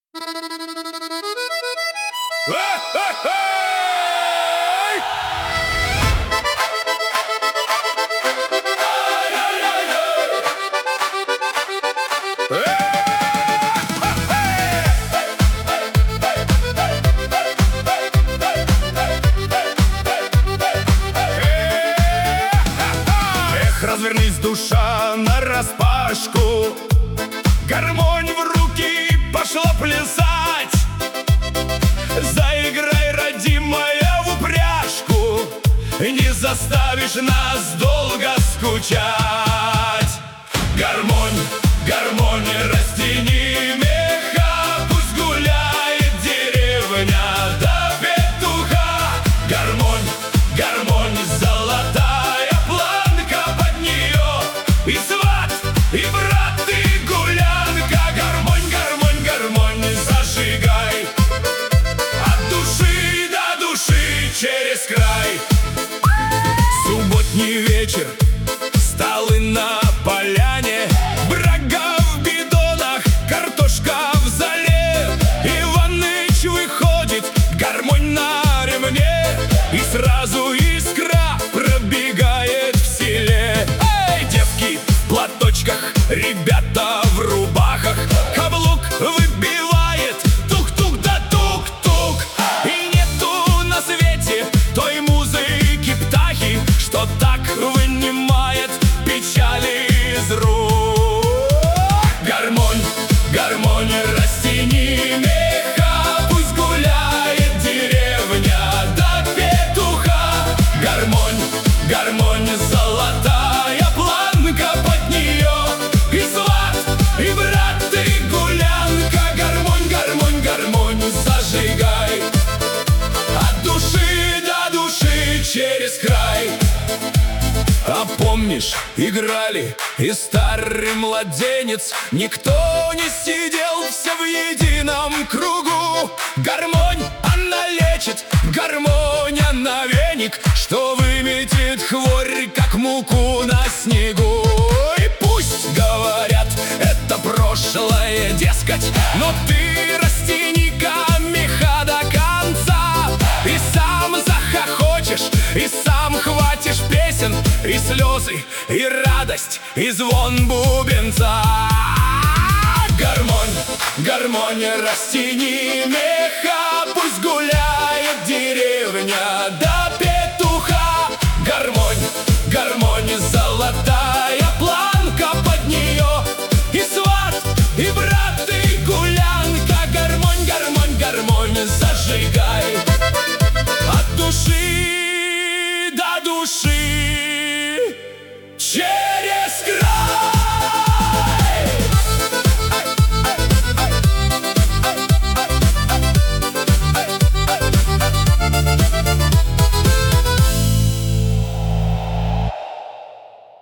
Развернись, душа, нараспашку, гармонь в руки, пошла плясать. Заиграй, родимая, в упряжку, не заставишь нас долго скучать. Гармонь, гармонь, растяни меха, пусть гуляет деревня до петуха. Гармонь, гармонь, золотая планка под нее, и сват, и брат, и гулянка. Гармонь, гармонь, гармонь, зажигай от души до души через край. Субботний вечер, столы на поляне, брага в бидонах, картошка в зале. Иваныч выходит, гармонь на ремне, и сразу искра пробегает в селе. Эй, девки в платочках, ребята в рубахах, каблук выбивает тук-тук да тук-тук. И нету на свете той музыки птахи, что так вынимает печали из рук. Гармонь, гармонь, растяни меха, пусть гуляет деревня до петуха. Гармонь, гармонь, золотая планка под нее, и сват, и брат, и гулянка. Гармонь, гармонь, гармонь, зажигай от души до души через край. А помнишь, играли, и старый младенец, никто не сидел, все в едином кругу. Гармонь, она лечит, гармонь, она веник, что выметит хворь, как муку на снегу. И пусть говорят, это прошлое, дескать, но ты растяни-ка меха до конца, и сам захохочешь, и сам хватишь песен, и слезы, и радость, и звон бубенца. Гармонь, гармонь, растяни меха, пусть гуляет деревня до петуха. Гармонь, гармонь.